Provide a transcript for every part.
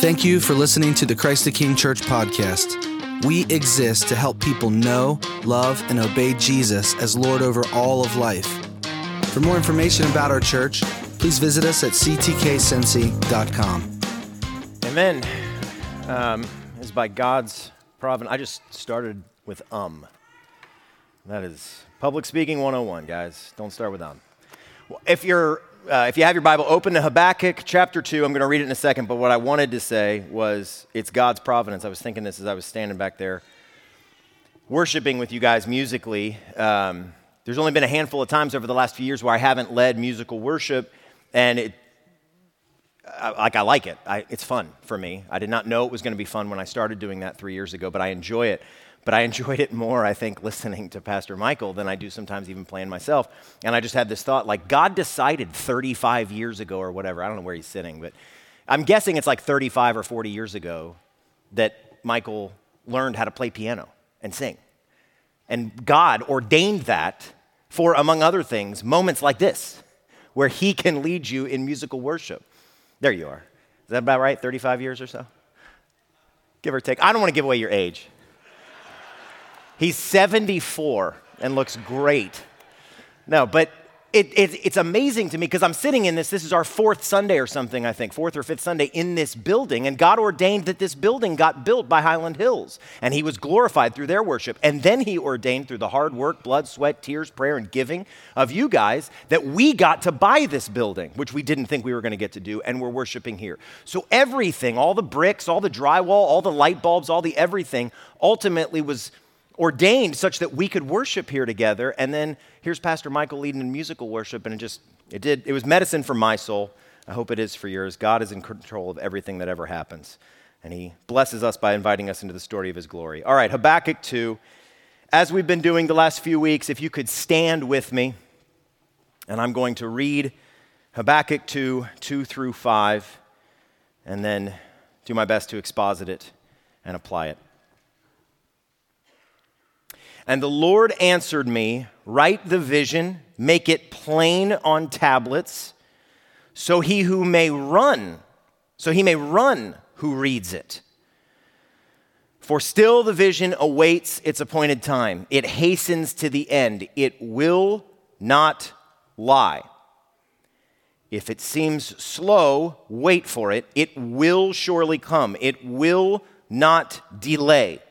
Thank you for listening to the Christ the King Church podcast. We exist to help people know, love, and obey Jesus as Lord over all of life. For more information about our church, please visit us at ctkcincy.com. Amen. It's by God's providence. I just started with That is public speaking 101, guys. Don't start with Well, if you have your Bible open to Habakkuk chapter 2, I'm going to read it in a second, but what I wanted to say was it's God's providence. I was thinking this as I was standing back there worshiping with you guys musically. There's only been a handful of times over the last few years where I haven't led musical worship, and I like it. It's fun for me. I did not know it was going to be fun when I started doing that 3 years ago, but I enjoy it. But I enjoyed it more, I think, listening to Pastor Michael than I do sometimes even playing myself. And I just had this thought, like, God decided 35 years ago or whatever. I don't know where he's sitting, but I'm guessing it's like 35 or 40 years ago that Michael learned how to play piano and sing. And God ordained that for, among other things, moments like this, where he can lead you in musical worship. There you are. Is that about right? 35 years or so? Give or take. I don't want to give away your age. He's 74 and looks great. No, but it's amazing to me because I'm sitting in this is our fourth Sunday or something, I think, fourth or fifth Sunday in this building, and God ordained that this building got built by Highland Hills, and he was glorified through their worship. And then he ordained through the hard work, blood, sweat, tears, prayer, and giving of you guys that we got to buy this building, which we didn't think we were going to get to do, and we're worshiping here. So everything, all the bricks, all the drywall, all the light bulbs, all the everything, ultimately was ordained such that we could worship here together. And then here's Pastor Michael leading in musical worship, and it was medicine for my soul. I hope it is for yours. God is in control of everything that ever happens, and he blesses us by inviting us into the story of his glory. All right, Habakkuk 2. As we've been doing the last few weeks, if you could stand with me, and I'm going to read Habakkuk 2, 2 through 5, and then do my best to exposit it and apply it. And the Lord answered me, write the vision, make it plain on tablets, so he may run who reads it. For still the vision awaits its appointed time. It hastens to the end. It will not lie. If it seems slow, wait for it. It will surely come. It will not delay.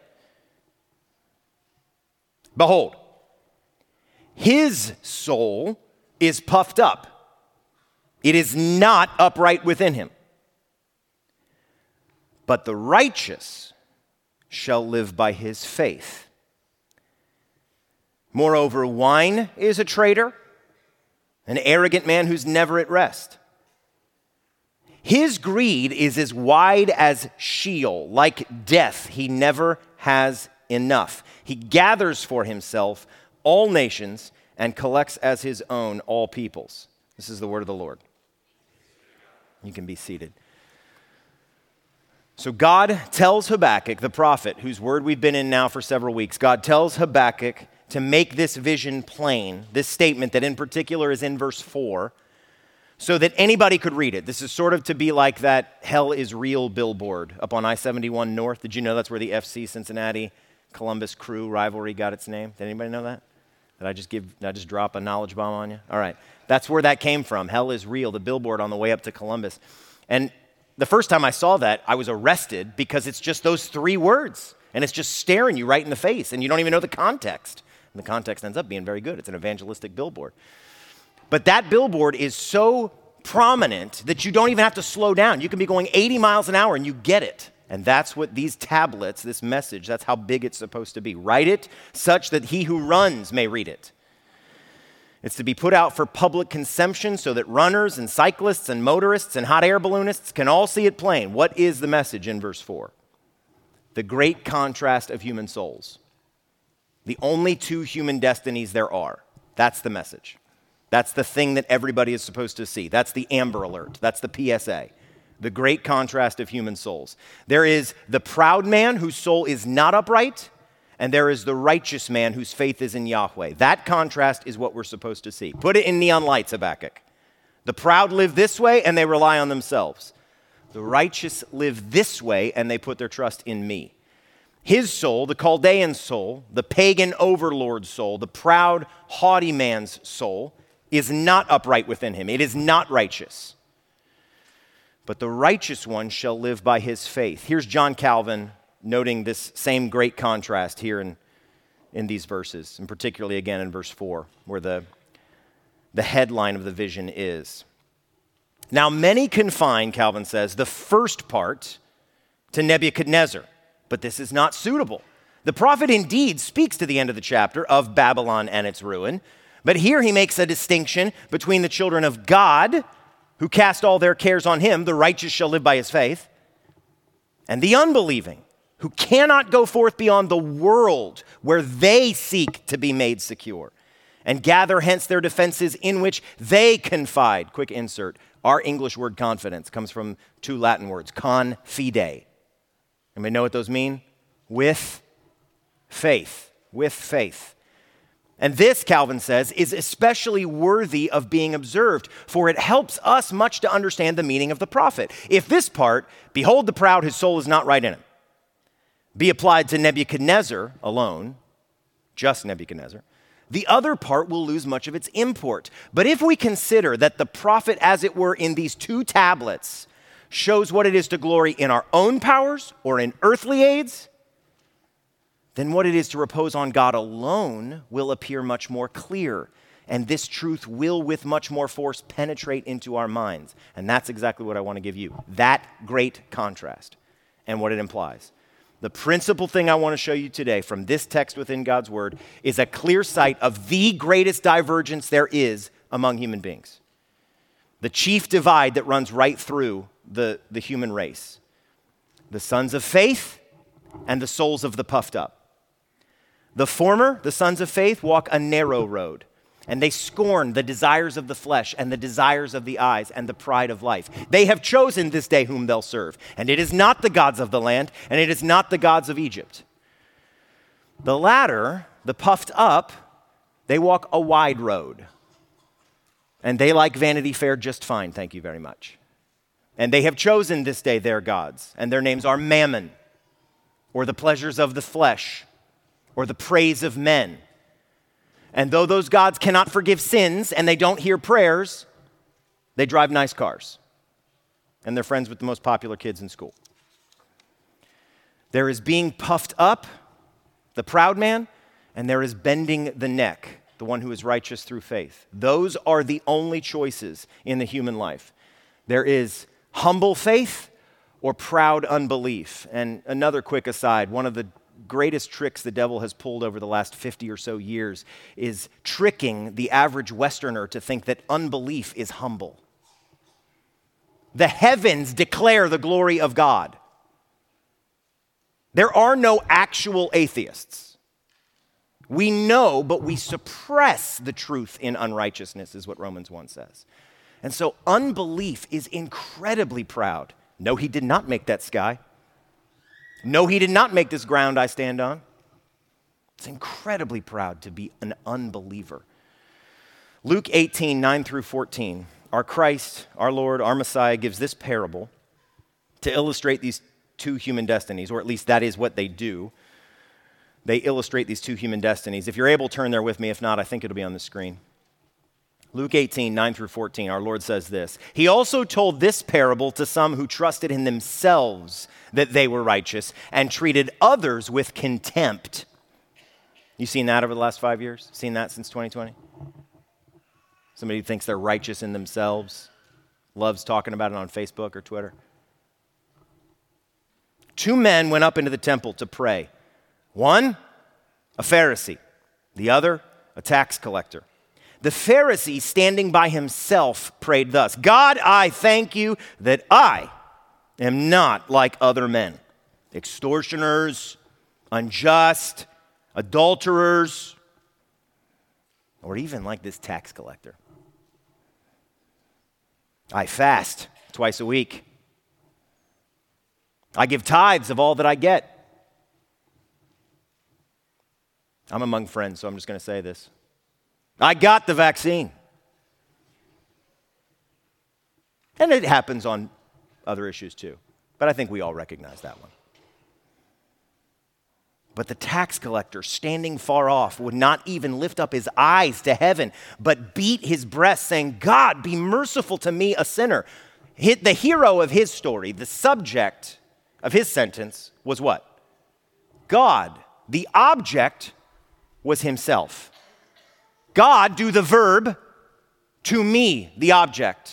Behold, his soul is puffed up. It is not upright within him. But the righteous shall live by his faith. Moreover, wine is a traitor, an arrogant man who's never at rest. His greed is as wide as Sheol, like death. He never has enough. He gathers for himself all nations and collects as his own all peoples. This is the word of the Lord. You can be seated. So God tells Habakkuk, the prophet, whose word we've been in now for several weeks, God tells Habakkuk to make this vision plain, this statement that in particular is in verse 4, so that anybody could read it. This is sort of to be like that hell is real billboard up on I-71 North. Did you know that's where the FC Cincinnati Columbus Crew rivalry got its name? Did anybody know that? Did I just drop a knowledge bomb on you? All right. That's where that came from. Hell is real, the billboard on the way up to Columbus. And the first time I saw that, I was arrested because it's just those three words. And it's just staring you right in the face. And you don't even know the context. And the context ends up being very good. It's an evangelistic billboard. But that billboard is so prominent that you don't even have to slow down. You can be going 80 miles an hour and you get it. And that's what these tablets, this message, that's how big it's supposed to be. Write it such that he who runs may read it. It's to be put out for public consumption so that runners and cyclists and motorists and hot air balloonists can all see it plain. What is the message in verse 4? The great contrast of human souls. The only two human destinies there are. That's the message. That's the thing that everybody is supposed to see. That's the Amber Alert. That's the PSA. The great contrast of human souls. There is the proud man whose soul is not upright, and there is the righteous man whose faith is in Yahweh. That contrast is what we're supposed to see. Put it in neon lights, Habakkuk. The proud live this way, and they rely on themselves. The righteous live this way, and they put their trust in me. His soul, the Chaldean soul, the pagan overlord soul, the proud, haughty man's soul, is not upright within him. It is not righteous. But the righteous one shall live by his faith. Here's John Calvin noting this same great contrast here in these verses, and particularly again in verse 4, where the headline of the vision is. Now, many confine, Calvin says, the first part to Nebuchadnezzar, but this is not suitable. The prophet indeed speaks to the end of the chapter of Babylon and its ruin, but here he makes a distinction between the children of God, who cast all their cares on him, the righteous shall live by his faith, and the unbelieving, who cannot go forth beyond the world where they seek to be made secure, and gather hence their defenses in which they confide. Quick insert. Our English word confidence comes from two Latin words, confide. Anybody know what those mean? With faith. With faith. And this, Calvin says, is especially worthy of being observed, for it helps us much to understand the meaning of the prophet. If this part, behold the proud, his soul is not right in him, be applied to Nebuchadnezzar alone, just Nebuchadnezzar, the other part will lose much of its import. But if we consider that the prophet, as it were, in these two tablets, shows what it is to glory in our own powers or in earthly aids, then what it is to repose on God alone will appear much more clear. And this truth will with much more force penetrate into our minds. And that's exactly what I want to give you. That great contrast and what it implies. The principal thing I want to show you today from this text within God's word is a clear sight of the greatest divergence there is among human beings. The chief divide that runs right through the human race. The sons of faith and the souls of the puffed up. The former, the sons of faith, walk a narrow road, and they scorn the desires of the flesh and the desires of the eyes and the pride of life. They have chosen this day whom they'll serve, and it is not the gods of the land, and it is not the gods of Egypt. The latter, the puffed up, they walk a wide road, and they like Vanity Fair just fine, thank you very much. And they have chosen this day their gods, and their names are Mammon, or the pleasures of the flesh, or the praise of men. And though those gods cannot forgive sins and they don't hear prayers, they drive nice cars. And they're friends with the most popular kids in school. There is being puffed up, the proud man, and there is bending the neck, the one who is righteous through faith. Those are the only choices in the human life. There is humble faith or proud unbelief. And another quick aside, one of the greatest tricks the devil has pulled over the last 50 or so years is tricking the average Westerner to think that unbelief is humble. The heavens declare the glory of God. There are no actual atheists. We know, but we suppress the truth in unrighteousness, is what Romans 1 says. And so unbelief is incredibly proud. No, he did not make that sky. No, he did not make this ground I stand on. It's incredibly proud to be an unbeliever. Luke 18, 9 through 14, our Christ, our Lord, our Messiah gives this parable to illustrate these two human destinies, or at least that is what they do. They illustrate these two human destinies. If you're able, turn there with me. If not, I think it'll be on the screen. Luke 18, 9 through 14, our Lord says this. He also told this parable to some who trusted in themselves that they were righteous and treated others with contempt. You seen that over the last 5 years? Seen that since 2020? Somebody who thinks they're righteous in themselves, loves talking about it on Facebook or Twitter. 2 men went up into the temple to pray. One, a Pharisee. The other, a tax collector. The Pharisee, standing by himself, prayed thus, God, I thank you that I am not like other men, extortioners, unjust, adulterers, or even like this tax collector. I fast twice a week. I give tithes of all that I get. I'm among friends, so I'm just going to say this. I got the vaccine. And it happens on other issues too. But I think we all recognize that one. But the tax collector, standing far off, would not even lift up his eyes to heaven, but beat his breast, saying, God, be merciful to me, a sinner. The hero of his story, the subject of his sentence was what? God. The object was himself. God, do the verb, to me, the object.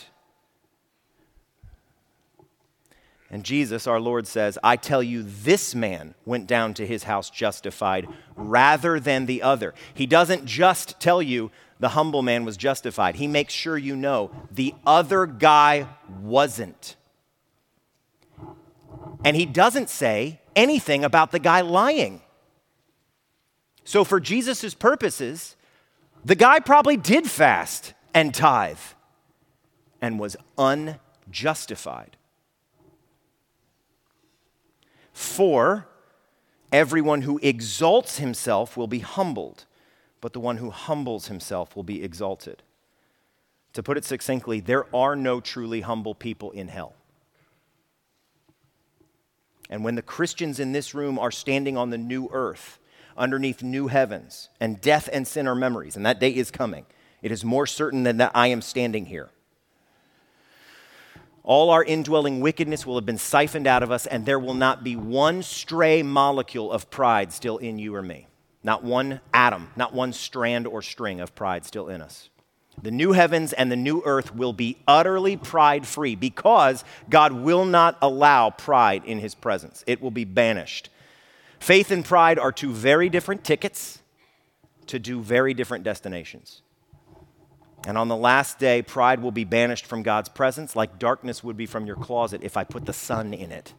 And Jesus, our Lord, says, I tell you, this man went down to his house justified rather than the other. He doesn't just tell you the humble man was justified. He makes sure you know the other guy wasn't. And he doesn't say anything about the guy lying. So for Jesus' purposes, the guy probably did fast and tithe and was unjustified. For everyone who exalts himself will be humbled, but the one who humbles himself will be exalted. To put it succinctly, there are no truly humble people in hell. And when the Christians in this room are standing on the new earth, underneath new heavens, and death and sin are memories, and that day is coming, it is more certain than that I am standing here. All our indwelling wickedness will have been siphoned out of us, and there will not be one stray molecule of pride still in you or me. Not one atom, not one strand or string of pride still in us. The new heavens and the new earth will be utterly pride-free because God will not allow pride in his presence. It will be banished. Faith and pride are two very different tickets to two very different destinations. And on the last day, pride will be banished from God's presence like darkness would be from your closet if I put the sun in it.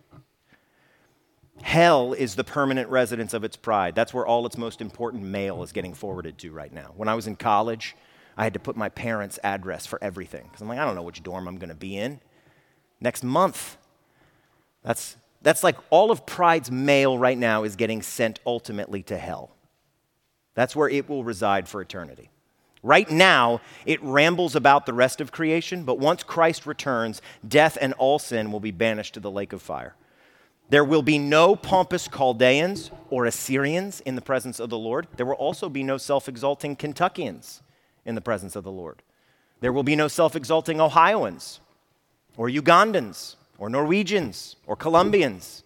Hell is the permanent residence of its pride. That's where all its most important mail is getting forwarded to right now. When I was in college, I had to put my parents' address for everything because I'm like, I don't know which dorm I'm going to be in next month. That's like all of pride's mail right now is getting sent ultimately to hell. That's where it will reside for eternity. Right now, it rambles about the rest of creation, but once Christ returns, death and all sin will be banished to the lake of fire. There will be no pompous Chaldeans or Assyrians in the presence of the Lord. There will also be no self-exalting Kentuckians in the presence of the Lord. There will be no self-exalting Ohioans or Ugandans or Norwegians or Colombians.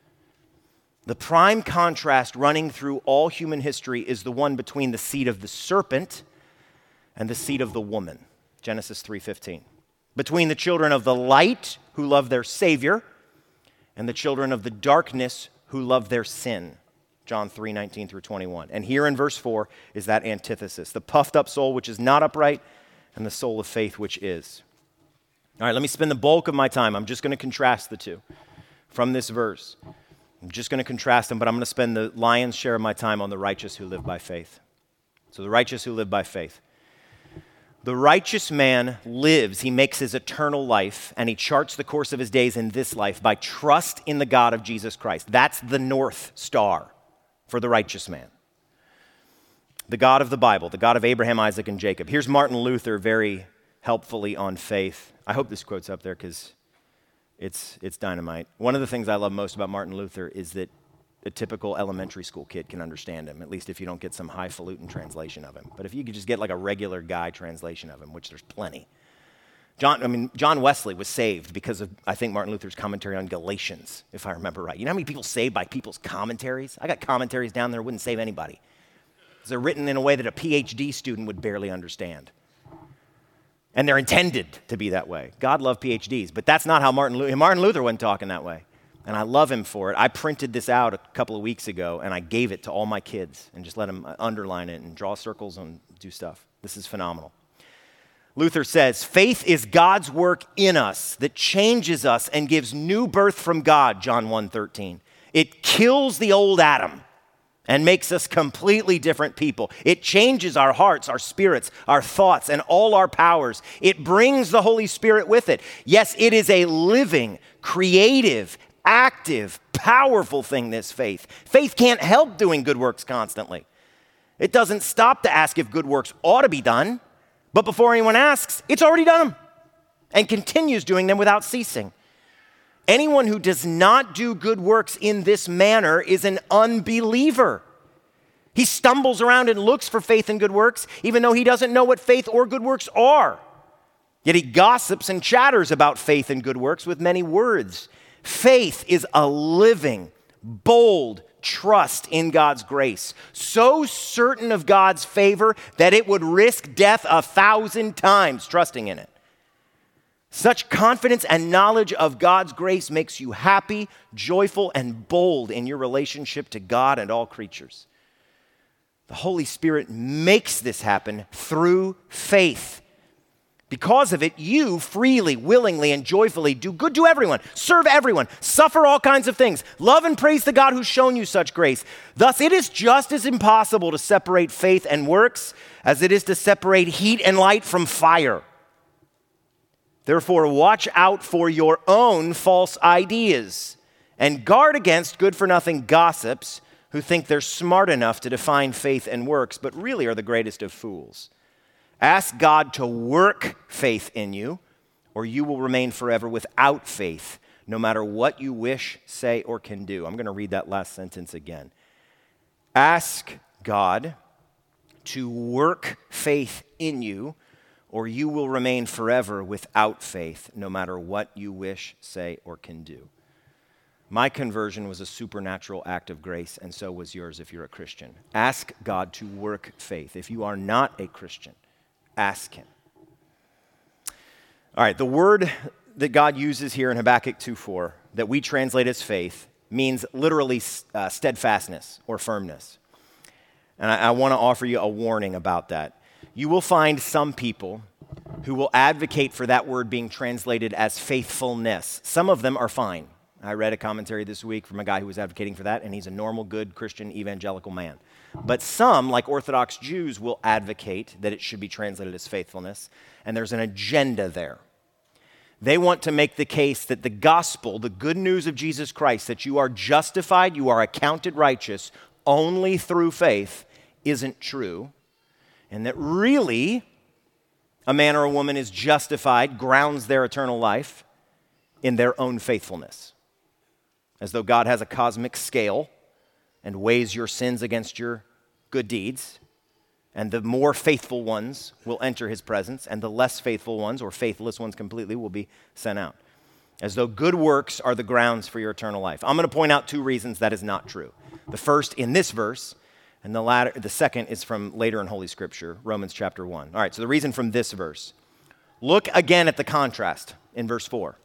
The prime contrast running through all human history is the one between the seed of the serpent and the seed of the woman, Genesis 3:15. Between the children of the light who love their Savior and the children of the darkness who love their sin, John 3:19 through 21. And here in verse 4 is that antithesis, the puffed up soul which is not upright and the soul of faith which is. All right, let me spend the bulk of my time. I'm just going to contrast the two from this verse. I'm just going to contrast them, but I'm going to spend the lion's share of my time on the righteous who live by faith. So the righteous who live by faith. The righteous man lives, he makes his eternal life, and he charts the course of his days in this life by trust in the God of Jesus Christ. That's the North Star for the righteous man. The God of the Bible, the God of Abraham, Isaac, and Jacob. Here's Martin Luther very helpfully on faith. I hope this quote's up there because it's dynamite. One of the things I love most about Martin Luther is that a typical elementary school kid can understand him, at least if you don't get some highfalutin translation of him. But if you could just get like a regular guy translation of him, which there's plenty. John Wesley was saved because of, I think, Martin Luther's commentary on Galatians, if I remember right. You know how many people saved by people's commentaries? I got commentaries down there that wouldn't save anybody. Because they're written in a way that a PhD student would barely understand. And they're intended to be that way. God loved PhDs, but that's not how Martin Luther wasn't talking that way. And I love him for it. I printed this out a couple of weeks ago, and I gave it to all my kids and just let them underline it and draw circles and do stuff. This is phenomenal. Luther says, faith is God's work in us that changes us and gives new birth from God, John 1:13. It kills the old Adam and makes us completely different people. It changes our hearts, our spirits, our thoughts, and all our powers. It brings the Holy Spirit with it. Yes, it is a living, creative, active, powerful thing, this faith. Faith can't help doing good works constantly. It doesn't stop to ask if good works ought to be done, but before anyone asks, it's already done them and continues doing them without ceasing. Anyone who does not do good works in this manner is an unbeliever. He stumbles around and looks for faith and good works, even though he doesn't know what faith or good works are. Yet he gossips and chatters about faith and good works with many words. Faith is a living, bold trust in God's grace, so certain of God's favor that it would risk death 1,000 times trusting in it. Such confidence and knowledge of God's grace makes you happy, joyful, and bold in your relationship to God and all creatures. The Holy Spirit makes this happen through faith. Because of it, you freely, willingly, and joyfully do good to everyone, serve everyone, suffer all kinds of things, love and praise the God who's shown you such grace. Thus, it is just as impossible to separate faith and works as it is to separate heat and light from fire. Therefore, watch out for your own false ideas and guard against good-for-nothing gossips who think they're smart enough to define faith and works, but really are the greatest of fools. Ask God to work faith in you, or you will remain forever without faith, no matter what you wish, say, or can do. I'm going to read that last sentence again. Ask God to work faith in you, or you will remain forever without faith, no matter what you wish, say, or can do. My conversion was a supernatural act of grace, and so was yours if you're a Christian. Ask God to work faith. If you are not a Christian, ask him. All right, the word that God uses here in Habakkuk 2:4 that we translate as faith means literally steadfastness or firmness. And I want to offer you a warning about that. You will find some people who will advocate for that word being translated as faithfulness. Some of them are fine. I read a commentary this week from a guy who was advocating for that, and he's a normal, good Christian evangelical man. But some, like Orthodox Jews, will advocate that it should be translated as faithfulness, and there's an agenda there. They want to make the case that the gospel, the good news of Jesus Christ, that you are justified, you are accounted righteous only through faith, isn't true, and that really a man or a woman is justified, grounds their eternal life in their own faithfulness, as though God has a cosmic scale and weighs your sins against your good deeds, and the more faithful ones will enter his presence, and the less faithful ones, or faithless ones completely, will be sent out, as though good works are the grounds for your eternal life. I'm going to point out two reasons that is not true. The first in this verse, and the second is from later in Holy Scripture, Romans chapter 1. All right, so the reason from this verse. Look again at the contrast in verse 4.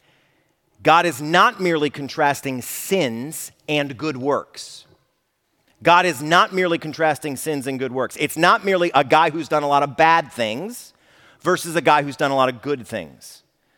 God is not merely contrasting sins and good works. God is not merely contrasting sins and good works. It's not merely a guy who's done a lot of bad things versus a guy who's done a lot of good things.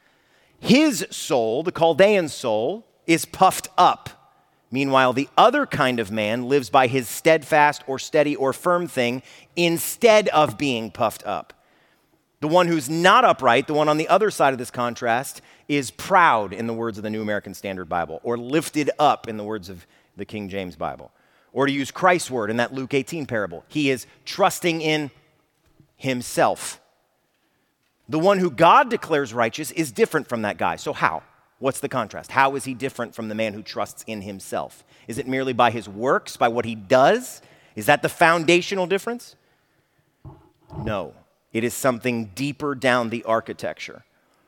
His soul, the Chaldean soul, is puffed up. Meanwhile, the other kind of man lives by his steadfast or steady or firm thing instead of being puffed up. The one who's not upright, the one on the other side of this contrast, is proud in the words of the New American Standard Bible, or lifted up in the words of the King James Bible. Or to use Christ's word in that Luke 18 parable, he is trusting in himself. The one who God declares righteous is different from that guy. So how? What's the contrast? How is he different from the man who trusts in himself? Is it merely by his works, by what he does? Is that the foundational difference? No. It is something deeper down the architecture.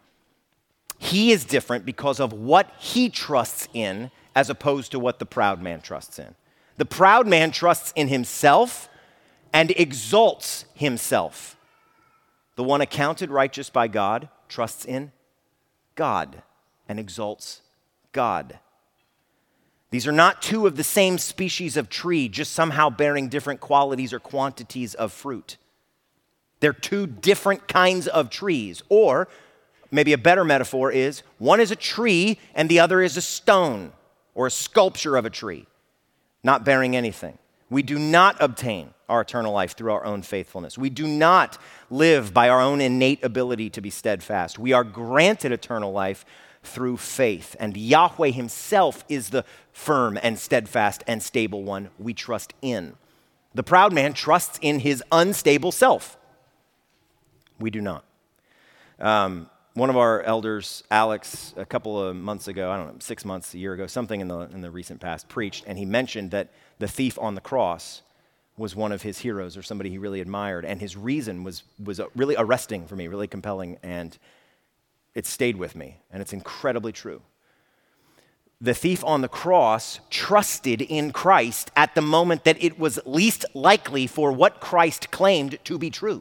He is different because of what he trusts in as opposed to what the proud man trusts in. The proud man trusts in himself and exalts himself. The one accounted righteous by God trusts in God and exalts God. These are not two of the same species of tree, just somehow bearing different qualities or quantities of fruit. They're two different kinds of trees. Or maybe a better metaphor is one is a tree and the other is a stone or a sculpture of a tree, not bearing anything. We do not obtain our eternal life through our own faithfulness. We do not live by our own innate ability to be steadfast. We are granted eternal life through faith. And Yahweh himself is the firm and steadfast and stable one we trust in. The proud man trusts in his unstable self. We do not. One One of our elders, Alex, a couple of months ago, I don't know, 6 months, a year ago, something in the recent past, preached, and he mentioned that the thief on the cross was one of his heroes or somebody he really admired, and his reason was really arresting for me, really compelling, and it stayed with me, and it's incredibly true. The thief on the cross trusted in Christ at the moment that it was least likely for what Christ claimed to be true.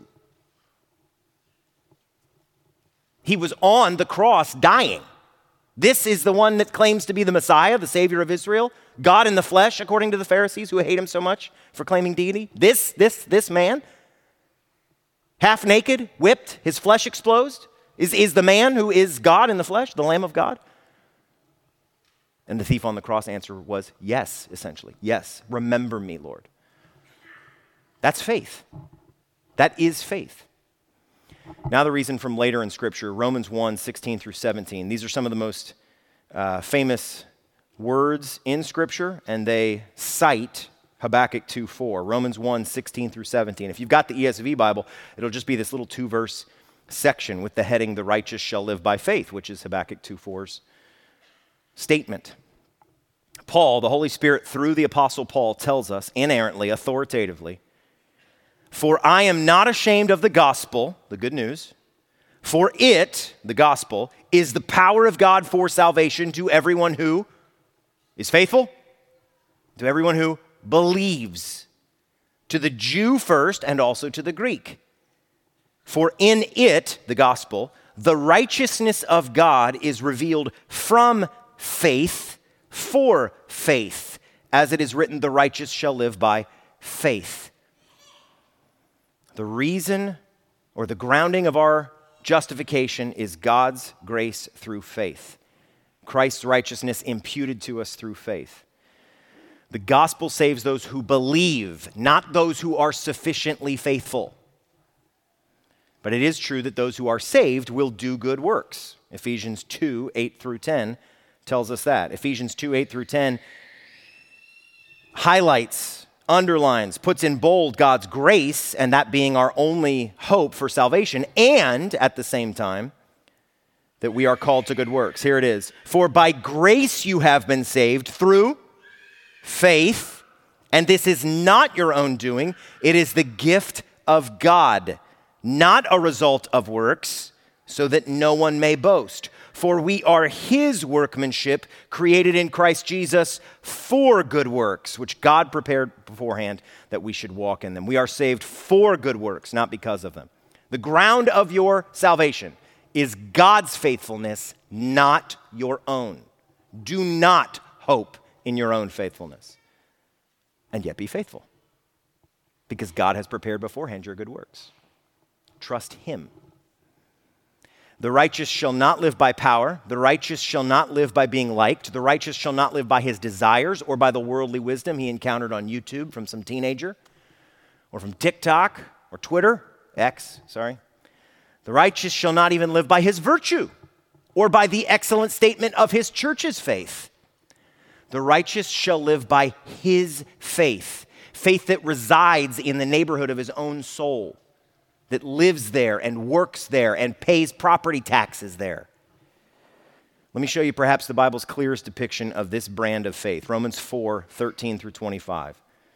He was on the cross dying. This is the one that claims to be the Messiah, the Savior of Israel, God in the flesh, according to the Pharisees who hate him so much for claiming deity. This man, half naked, whipped, his flesh exposed, is the man who is God in the flesh, the Lamb of God. And the thief on the cross answer was yes, essentially. Yes, remember me, Lord. That's faith. That is faith. Now the reason from later in Scripture, Romans 1, 16 through 17. These are some of the most famous words in Scripture, and they cite Habakkuk 2:4. Romans 1, 16 through 17. If you've got the ESV Bible, it'll just be this little 2-verse section with the heading, "The righteous shall live by faith," which is Habakkuk 2:4's statement. Paul, the Holy Spirit, through the Apostle Paul, tells us inerrantly, authoritatively, "For I am not ashamed of the gospel," the good news, "for it," the gospel, "is the power of God for salvation to everyone who is faithful, to everyone who believes, to the Jew first and also to the Greek. For in it," the gospel, "the righteousness of God is revealed from faith for faith, as it is written, the righteous shall live by faith." The reason or the grounding of our justification is God's grace through faith. Christ's righteousness imputed to us through faith. The gospel saves those who believe, not those who are sufficiently faithful. But it is true that those who are saved will do good works. Ephesians 2, 8 through 10 tells us that. Ephesians 2, 8 through 10 highlights, underlines, puts in bold God's grace, and that being our only hope for salvation, and at the same time, that we are called to good works. Here it is. "For by grace you have been saved through faith, and this is not your own doing, it is the gift of God, not a result of works, so that no one may boast. For we are his workmanship, created in Christ Jesus for good works, which God prepared beforehand that we should walk in them." We are saved for good works, not because of them. The ground of your salvation is God's faithfulness, not your own. Do not hope in your own faithfulness, and yet be faithful, because God has prepared beforehand your good works. Trust him. "The righteous shall not live by power. The righteous shall not live by being liked. The righteous shall not live by his desires or by the worldly wisdom he encountered on YouTube from some teenager or from TikTok or Twitter, X, sorry. The righteous shall not even live by his virtue or by the excellent statement of his church's faith. The righteous shall live by his faith, faith that resides in the neighborhood of his own soul, that lives there and works there and pays property taxes there." Let me show you perhaps the Bible's clearest depiction of this brand of faith. Romans 4, 13 through 25.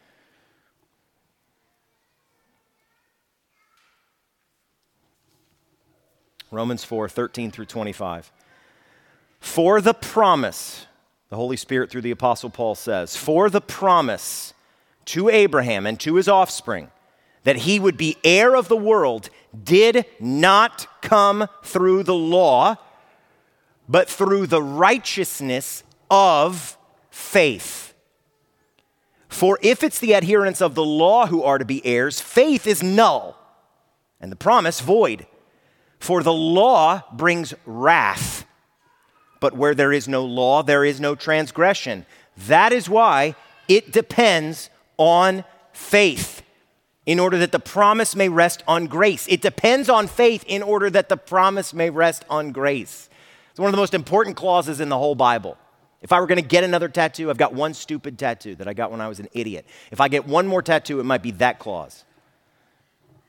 Romans 4, 13 through 25. "For the promise," the Holy Spirit through the Apostle Paul says, "for the promise to Abraham and to his offspring, that he would be heir of the world, did not come through the law, but through the righteousness of faith. For if it's the adherents of the law who are to be heirs, faith is null, and the promise void. For the law brings wrath, but where there is no law, there is no transgression. That is why it depends on faith, in order that the promise may rest on grace." It depends on faith in order that the promise may rest on grace. It's one of the most important clauses in the whole Bible. If I were going to get another tattoo, I've got one stupid tattoo that I got when I was an idiot. If I get one more tattoo, it might be that clause.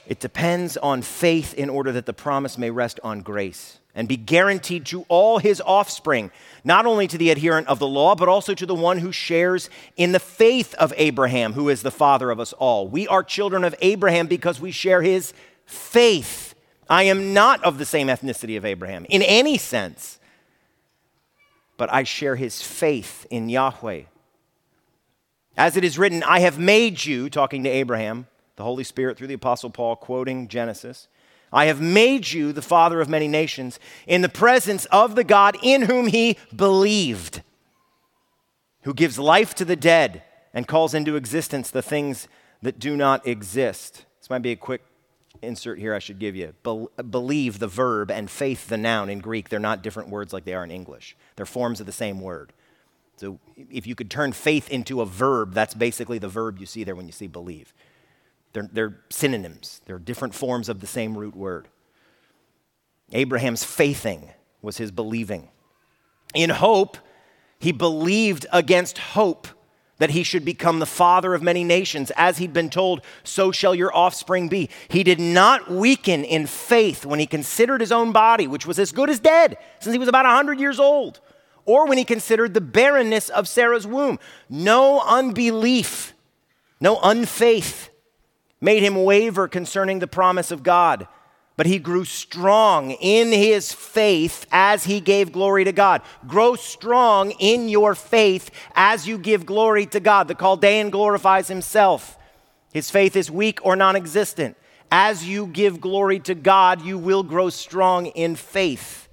It depends on faith in order that the promise may rest on grace and be guaranteed to all his offspring, not only to the adherent of the law, but also to the one who shares in the faith of Abraham, who is the father of us all. We are children of Abraham because we share his faith. I am not of the same ethnicity of Abraham in any sense, but I share his faith in Yahweh. As it is written, I have made you, talking to Abraham, the Holy Spirit through the Apostle Paul, quoting Genesis, I have made you the father of many nations in the presence of the God in whom he believed, who gives life to the dead and calls into existence the things that do not exist. This might be a quick insert here I should give you. Believe, the verb, and faith, the noun. In Greek, they're not different words like they are in English. They're forms of the same word. So if you could turn faith into a verb, that's basically the verb you see there when you see believe. They're synonyms. They're different forms of the same root word. Abraham's faithing was his believing. In hope, he believed against hope that he should become the father of many nations. As he'd been told, so shall your offspring be. He did not weaken in faith when he considered his own body, which was as good as dead, since he was about 100 years old, or when he considered the barrenness of Sarah's womb. No unbelief, no unfaith made him waver concerning the promise of God, but he grew strong in his faith as he gave glory to God. Grow strong in your faith as you give glory to God. The Chaldean glorifies himself. His faith is weak or non-existent. As you give glory to God, you will grow strong in faith.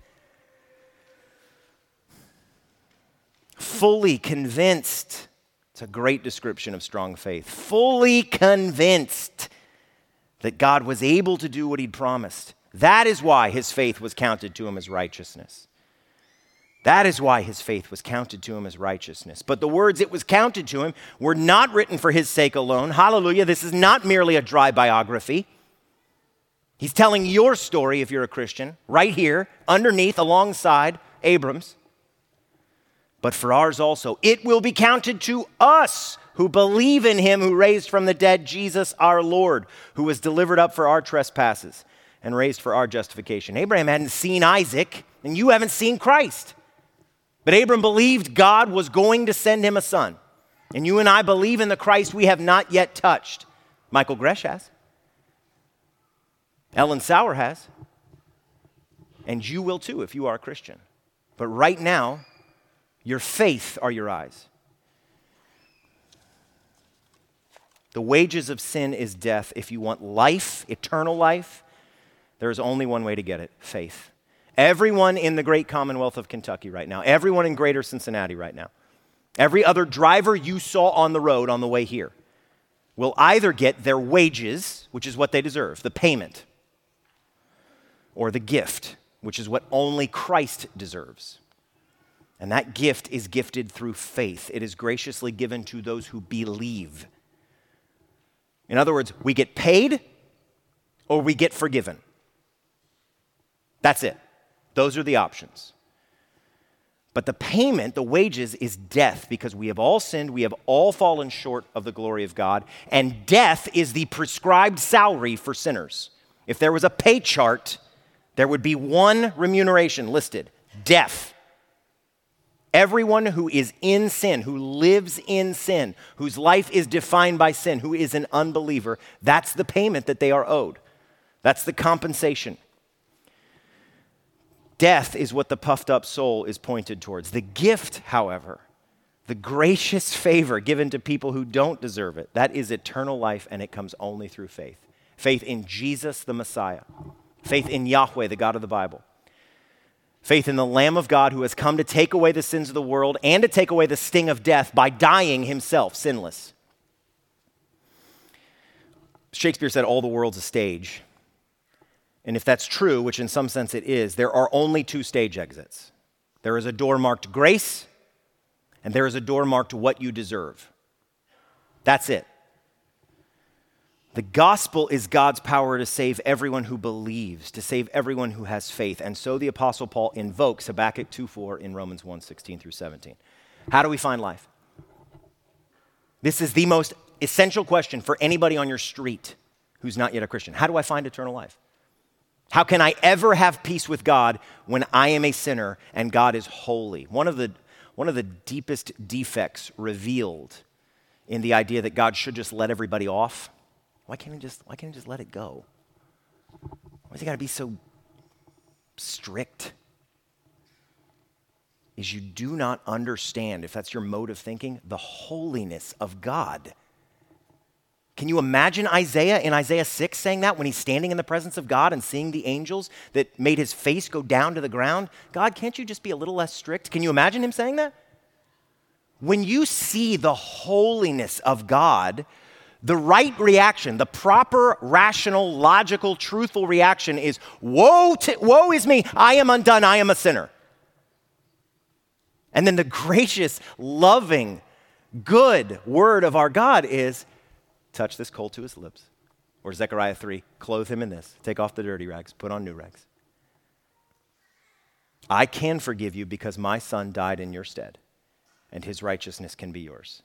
Fully convinced. It's a great description of strong faith. Fully convinced that God was able to do what he'd promised. That is why his faith was counted to him as righteousness. That is why his faith was counted to him as righteousness. But the words it was counted to him were not written for his sake alone. Hallelujah, this is not merely a dry biography. He's telling your story if you're a Christian, right here, underneath, alongside Abram's. But for ours also, it will be counted to us who believe in him who raised from the dead Jesus our Lord, who was delivered up for our trespasses and raised for our justification. Abraham hadn't seen Isaac, and you haven't seen Christ. But Abram believed God was going to send him a son. And you and I believe in the Christ we have not yet touched. Michael Gresh has. Ellen Sauer has. And you will too if you are a Christian. But right now, your faith are your eyes. The wages of sin is death. If you want life, eternal life, there is only one way to get it, faith. Everyone in the great Commonwealth of Kentucky right now, everyone in greater Cincinnati right now, every other driver you saw on the road on the way here will either get their wages, which is what they deserve, the payment, or the gift, which is what only Christ deserves. And that gift is gifted through faith. It is graciously given to those who believe. In other words, we get paid or we get forgiven. That's it. Those are the options. But the payment, the wages, is death because we have all sinned, we have all fallen short of the glory of God, and death is the prescribed salary for sinners. If there was a pay chart, there would be one remuneration listed, death. Everyone who is in sin, who lives in sin, whose life is defined by sin, who is an unbeliever, that's the payment that they are owed. That's the compensation. Death is what the puffed up soul is pointed towards. The gift, however, the gracious favor given to people who don't deserve it, that is eternal life, and it comes only through faith. Faith in Jesus the Messiah. Faith in Yahweh, the God of the Bible. Faith in the Lamb of God who has come to take away the sins of the world and to take away the sting of death by dying himself, sinless. Shakespeare said all the world's a stage. And if that's true, which in some sense it is, there are only two stage exits. There is a door marked grace, and there is a door marked what you deserve. That's it. The gospel is God's power to save everyone who believes, to save everyone who has faith. And so the Apostle Paul invokes Habakkuk 2:4 in Romans 1:16 through 17. How do we find life? This is the most essential question for anybody on your street. who's not yet a Christian? How do I find eternal life? How can I ever have peace with God when I am a sinner and God is holy? One of the deepest defects revealed in the idea that God should just let everybody off. Why can't he just let it go? Why's he got to be so strict? Is you do not understand, if that's your mode of thinking, the holiness of God. Can you imagine Isaiah in Isaiah 6 saying that when he's standing in the presence of God and seeing the angels that made his face go down to the ground? God, can't you just be a little less strict? Can you imagine him saying that? When you see the holiness of God, the right reaction, the proper, rational, logical, truthful reaction is, woe is me, I am undone, I am a sinner. And then the gracious, loving, good word of our God is, touch this coal to his lips. Or Zechariah 3, clothe him in this. Take off the dirty rags, put on new rags. I can forgive you because my son died in your stead, and his righteousness can be yours.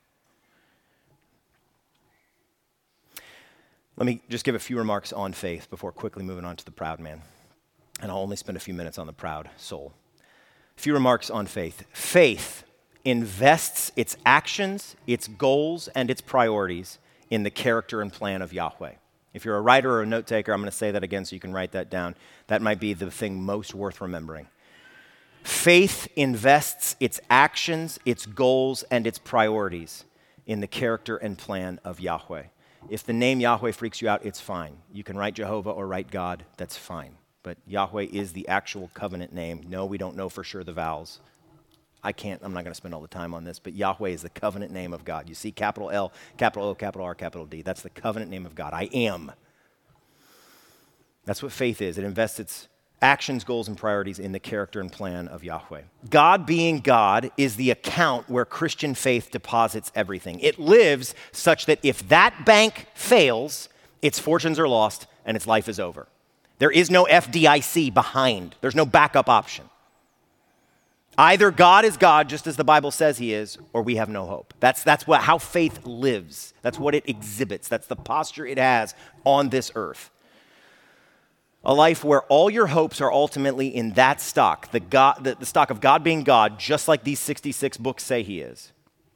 Let me just give a few remarks on faith before quickly moving on to the proud man. And I'll only spend a few minutes on the proud soul. A few remarks on faith. Faith invests its actions, its goals, and its priorities in the character and plan of Yahweh. If you're a writer or a note taker, I'm going to say that again so you can write that down. That might be the thing most worth remembering. Faith invests its actions, its goals, and its priorities in the character and plan of Yahweh. If the name Yahweh freaks you out, it's fine. You can write Jehovah or write God, that's fine. But Yahweh is the actual covenant name. No, we don't know for sure the vowels. I'm not going to spend all the time on this, but Yahweh is the covenant name of God. You see capital L, capital O, capital R, capital D. That's the covenant name of God. I am. That's what faith is. It invests its actions, goals, and priorities in the character and plan of Yahweh. God being God is the account where Christian faith deposits everything. It lives such that if that bank fails, its fortunes are lost and its life is over. There is no FDIC behind. There's no backup option. Either God is God, just as the Bible says he is, or we have no hope. That's how faith lives. That's what it exhibits. That's the posture it has on this earth. A life where all your hopes are ultimately in that stock, the stock of God being God, just like these 66 books say he is.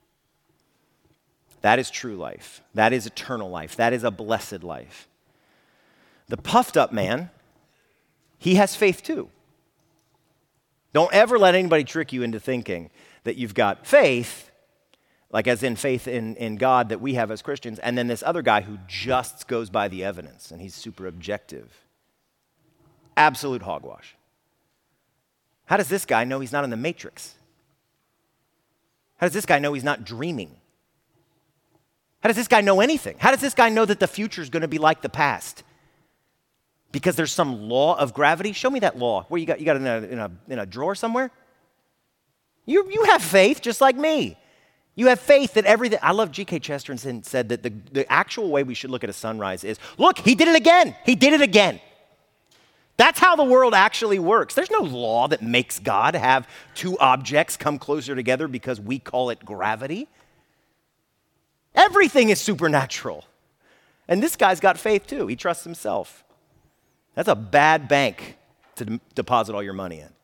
That is true life. That is eternal life. That is a blessed life. The puffed up man, he has faith too. Don't ever let anybody trick you into thinking that you've got faith, like as in faith in God that we have as Christians, and then this other guy who just goes by the evidence and he's super objective. Absolute hogwash. How does this guy know he's not in the Matrix? How does this guy know he's not dreaming? How does this guy know anything? How does this guy know that the future is going to be like the past? Because there's some law of gravity? Show me that law. Where you got it in a drawer somewhere? You have faith just like me. You have faith that everything. I love G.K. Chesterton said that the actual way we should look at a sunrise is, look, he did it again. He did it again. That's how the world actually works. There's no law that makes God have two objects come closer together because we call it gravity. Everything is supernatural. And this guy's got faith too. He trusts himself. That's a bad bank to deposit all your money in.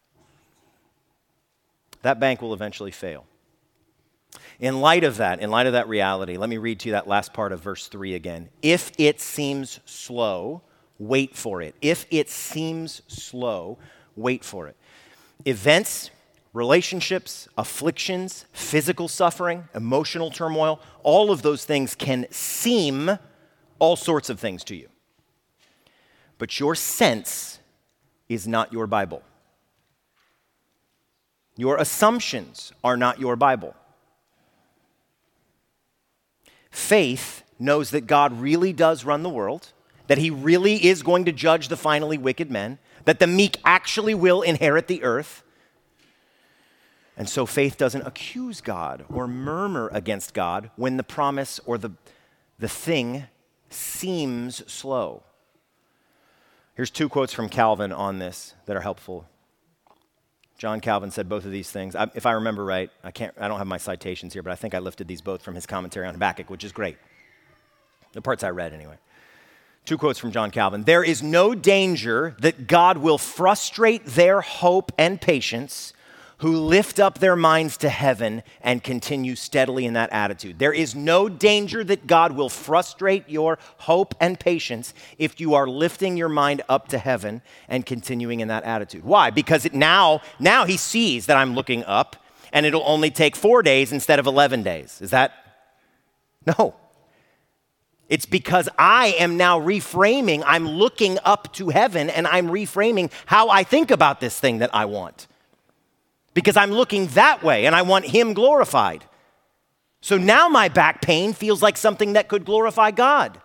That bank will eventually fail. In light of that reality, let me read to you that last part of verse 3 again. If it seems slow, wait for it. If it seems slow, wait for it. Events, relationships, afflictions, physical suffering, emotional turmoil, all of those things can seem all sorts of things to you. But your sense is not your Bible. Your assumptions are not your Bible. Faith knows that God really does run the world, that he really is going to judge the finally wicked men, that the meek actually will inherit the earth. And so faith doesn't accuse God or murmur against God when the promise or the thing seems slow. Here's two quotes from Calvin on this that are helpful. John Calvin said both of these things. If I remember right, I don't have my citations here, but I think I lifted these both from his commentary on Habakkuk, which is great. The parts I read anyway. Two quotes from John Calvin. There is no danger that God will frustrate their hope and patience who lift up their minds to heaven and continue steadily in that attitude. There is no danger that God will frustrate your hope and patience if you are lifting your mind up to heaven and continuing in that attitude. Why? Because now he sees that I'm looking up, and it'll only take 4 days instead of 11 days. Is that? No. It's because I am now reframing. I'm looking up to heaven, and I'm reframing how I think about this thing that I want. Because I'm looking that way, and I want him glorified. So now my back pain feels like something that could glorify God.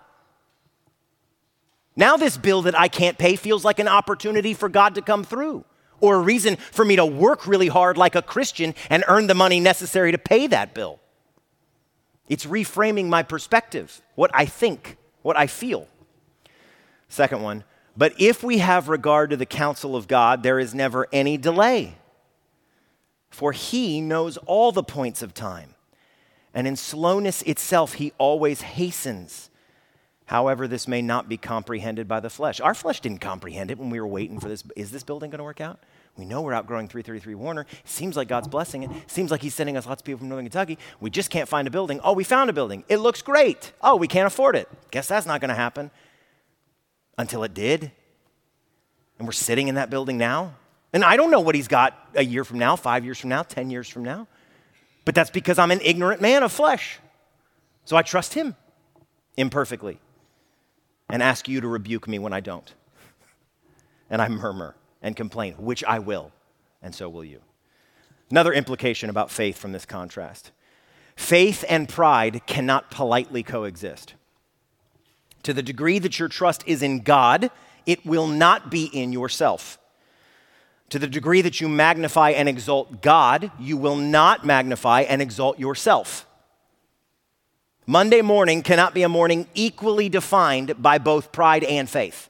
Now this bill that I can't pay feels like an opportunity for God to come through, or a reason for me to work really hard like a Christian and earn the money necessary to pay that bill. It's reframing my perspective, what I think, what I feel. Second one, but if we have regard to the counsel of God, there is never any delay. For he knows all the points of time, and in slowness itself he always hastens. However, this may not be comprehended by the flesh. Our flesh didn't comprehend it when we were waiting for this. Is this building going to work out? We know we're outgrowing 333 Warner. It seems like God's blessing it. It seems like he's sending us lots of people from Northern Kentucky. We just can't find a building. Oh, we found a building. It looks great. Oh, we can't afford it. Guess that's not going to happen. Until it did. And we're sitting in that building now. And I don't know what he's got a year from now, 5 years from now, 10 years from now. But that's because I'm an ignorant man of flesh. So I trust him imperfectly and ask you to rebuke me when I don't. And I murmur and complain, which I will, and so will you. Another implication about faith from this contrast. Faith and pride cannot politely coexist. To the degree that your trust is in God, it will not be in yourself. To the degree that you magnify and exalt God, you will not magnify and exalt yourself. Monday morning cannot be a morning equally defined by both pride and faith.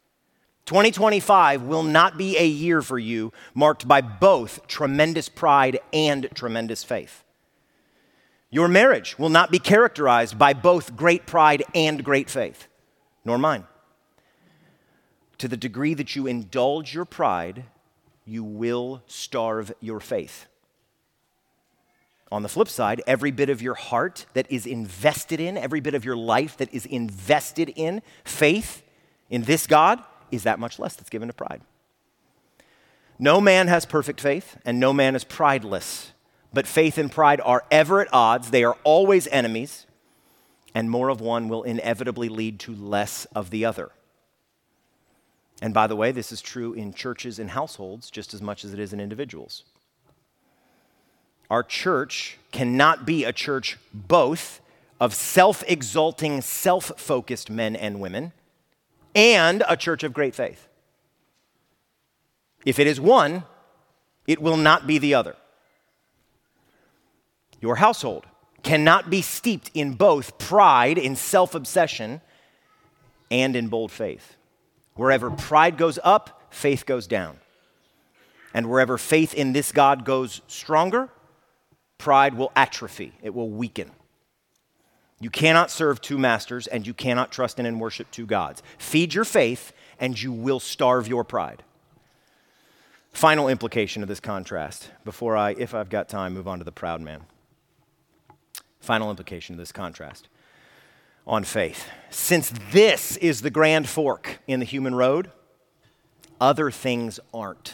2025 will not be a year for you marked by both tremendous pride and tremendous faith. Your marriage will not be characterized by both great pride and great faith, nor mine. To the degree that you indulge your pride, you will starve your faith. On the flip side, every bit of your heart that is invested in, every bit of your life that is invested in faith in this God, is that much less that's given to pride. No man has perfect faith, and no man is prideless. But faith and pride are ever at odds. They are always enemies, and more of one will inevitably lead to less of the other. And by the way, this is true in churches and households just as much as it is in individuals. Our church cannot be a church both of self-exalting, self-focused men and women, and a church of great faith. If it is one, it will not be the other. Your household cannot be steeped in both pride, in self-obsession, and in bold faith. Wherever pride goes up, faith goes down. And wherever faith in this God goes stronger, pride will atrophy. It will weaken. You cannot serve two masters, and you cannot trust in and worship two gods. Feed your faith, and you will starve your pride. Final implication of this contrast, before I, if I've got time, move on to the proud man. Final implication of this contrast on faith. Since this is the grand fork in the human road, other things aren't.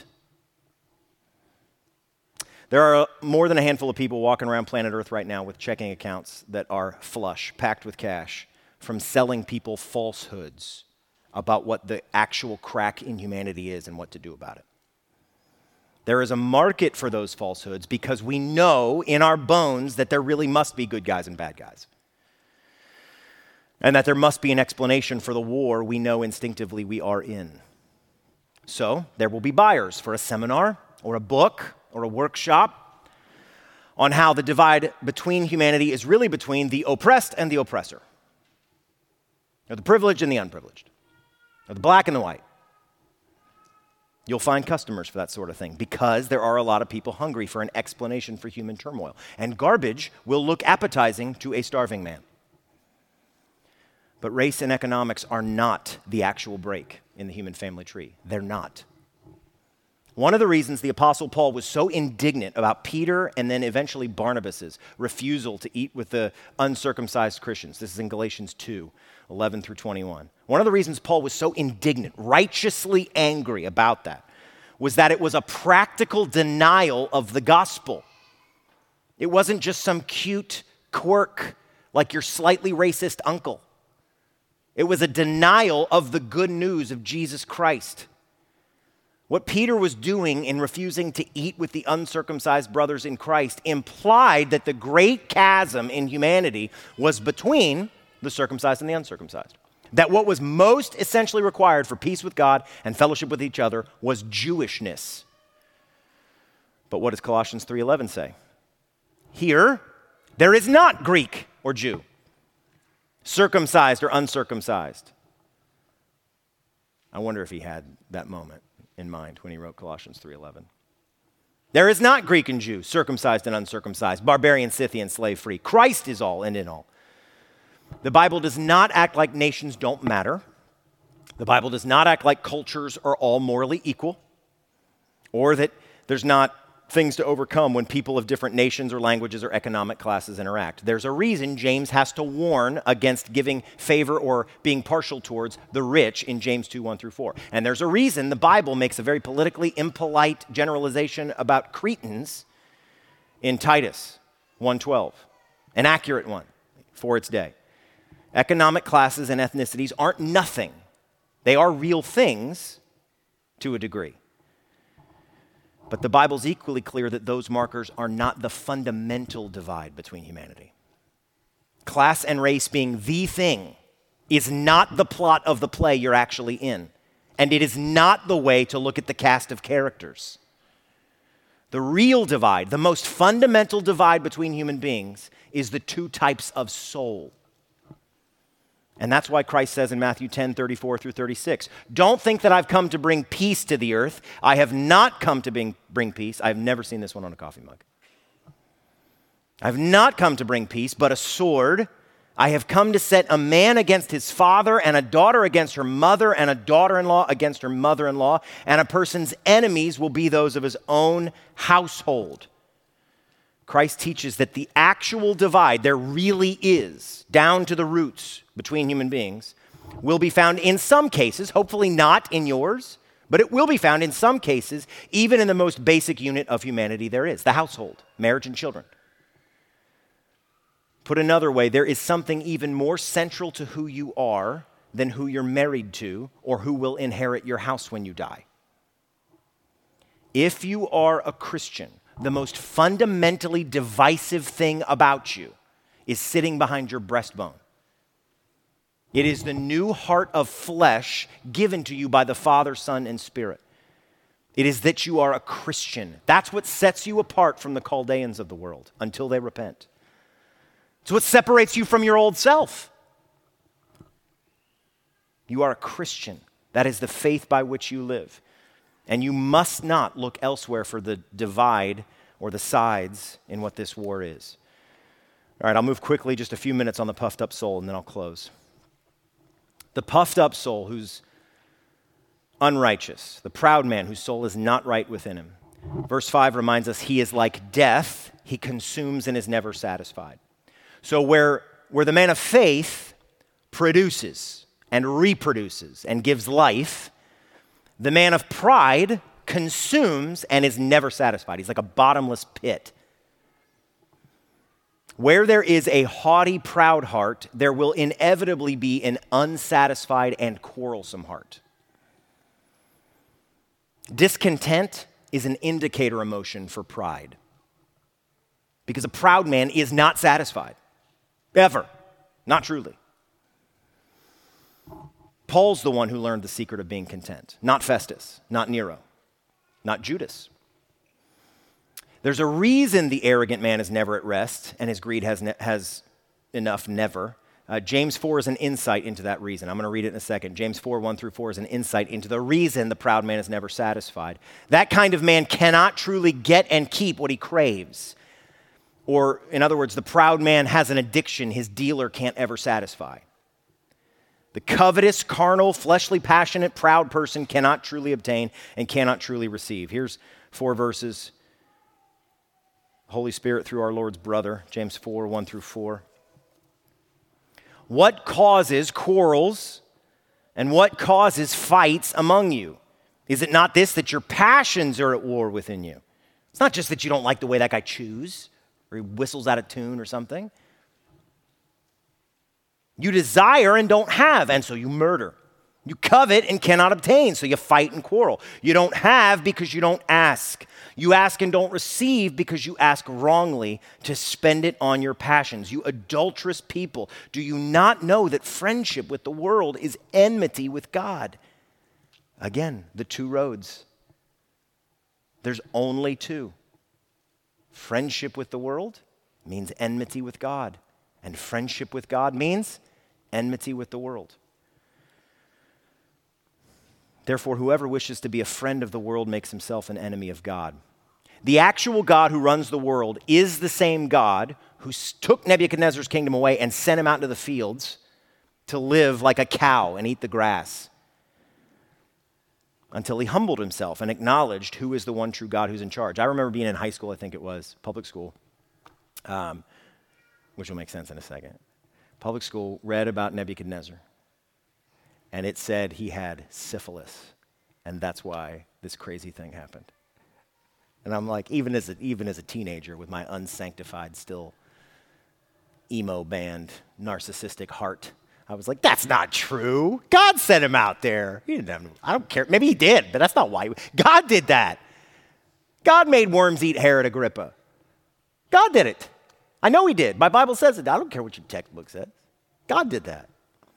There are more than a handful of people walking around planet Earth right now with checking accounts that are flush, packed with cash, from selling people falsehoods about what the actual crack in humanity is and what to do about it. There is a market for those falsehoods because we know in our bones that there really must be good guys and bad guys. And that there must be an explanation for the war we know instinctively we are in. So there will be buyers for a seminar or a book or a workshop on how the divide between humanity is really between the oppressed and the oppressor, or the privileged and the unprivileged, or the black and the white. You'll find customers for that sort of thing because there are a lot of people hungry for an explanation for human turmoil. And garbage will look appetizing to a starving man. But race and economics are not the actual break in the human family tree. They're not. One of the reasons the Apostle Paul was so indignant about Peter and then eventually Barnabas's refusal to eat with the uncircumcised Christians, this is in Galatians 2, 11 through 21. One of the reasons Paul was so indignant, righteously angry about that, was that it was a practical denial of the gospel. It wasn't just some cute quirk like your slightly racist uncle. It was a denial of the good news of Jesus Christ. What Peter was doing in refusing to eat with the uncircumcised brothers in Christ implied that the great chasm in humanity was between the circumcised and the uncircumcised. That what was most essentially required for peace with God and fellowship with each other was Jewishness. But what does Colossians 3:11 say? Here, there is not Greek or Jew, circumcised or uncircumcised. I wonder if he had that moment in mind when he wrote Colossians 3:11. There is not Greek and Jew, circumcised and uncircumcised, barbarian, Scythian, slave-free. Christ is all and in all. The Bible does not act like nations don't matter. The Bible does not act like cultures are all morally equal, or that there's not things to overcome when people of different nations or languages or economic classes interact. There's a reason James has to warn against giving favor or being partial towards the rich in James 2, 1 through 4. And there's a reason the Bible makes a very politically impolite generalization about Cretans in Titus 1:12, an accurate one for its day. Economic classes and ethnicities aren't nothing. They are real things to a degree. But the Bible's equally clear that those markers are not the fundamental divide between humanity. Class and race being the thing is not the plot of the play you're actually in. And it is not the way to look at the cast of characters. The real divide, the most fundamental divide between human beings, is the two types of soul. And that's why Christ says in Matthew 10, 34 through 36, don't think that I've come to bring peace to the earth. I have not come to bring peace. I've never seen this one on a coffee mug. I've not come to bring peace, but a sword. I have come to set a man against his father, and a daughter against her mother, and a daughter-in-law against her mother-in-law, and a person's enemies will be those of his own household. Christ teaches that the actual divide there really is, down to the roots between human beings, will be found in some cases, hopefully not in yours, but it will be found in some cases, even in the most basic unit of humanity there is, the household, marriage and children. Put another way, there is something even more central to who you are than who you're married to or who will inherit your house when you die. If you are a Christian, the most fundamentally divisive thing about you is sitting behind your breastbone. It is the new heart of flesh given to you by the Father, Son, and Spirit. It is that you are a Christian. That's what sets you apart from the Chaldeans of the world until they repent. It's what separates you from your old self. You are a Christian. That is the faith by which you live. And you must not look elsewhere for the divide or the sides in what this war is. All right, I'll move quickly, just a few minutes on the puffed up soul, and then I'll close. The puffed up soul who's unrighteous, the proud man whose soul is not right within him. Verse 5 reminds us he is like death, he consumes and is never satisfied. So where the man of faith produces and reproduces and gives life, the man of pride consumes and is never satisfied. He's like a bottomless pit. Where there is a haughty, proud heart, there will inevitably be an unsatisfied and quarrelsome heart. Discontent is an indicator emotion for pride. Because a proud man is not satisfied. Ever. Not truly. Paul's the one who learned the secret of being content. Not Festus, not Nero, not Judas. There's a reason the arrogant man is never at rest and his greed has enough never. James 4 is an insight into that reason. I'm going to read it in a second. James 4, 1 through 4 is an insight into the reason the proud man is never satisfied. That kind of man cannot truly get and keep what he craves. Or, in other words, the proud man has an addiction his dealer can't ever satisfy. The covetous, carnal, fleshly, passionate, proud person cannot truly obtain and cannot truly receive. Here's 4 verses. Holy Spirit through our Lord's brother, James 4, 1 through 4. What causes quarrels and what causes fights among you? Is it not this, that your passions are at war within you? It's not just that you don't like the way that guy chews or he whistles out of tune or something. You desire and don't have, and so you murder. You covet and cannot obtain, so you fight and quarrel. You don't have because you don't ask. You ask and don't receive because you ask wrongly to spend it on your passions. You adulterous people, do you not know that friendship with the world is enmity with God? Again, the 2 roads. There's only 2. Friendship with the world means enmity with God, and friendship with God means enmity with the world. Therefore, whoever wishes to be a friend of the world makes himself an enemy of God. The actual God who runs the world is the same God who took Nebuchadnezzar's kingdom away and sent him out into the fields to live like a cow and eat the grass until he humbled himself and acknowledged who is the one true God who's in charge. I remember being in high school, I think it was, public school, which will make sense in a second. Public school read about Nebuchadnezzar. And it said he had syphilis, and that's why this crazy thing happened. And I'm like, even as a teenager with my unsanctified, still emo band, narcissistic heart, I was like, that's not true. God sent him out there. He didn't have, I don't care. Maybe he did, but that's not why. God did that. God made worms eat Herod Agrippa. God did it. I know he did. My Bible says it. I don't care what your textbook says. God did that.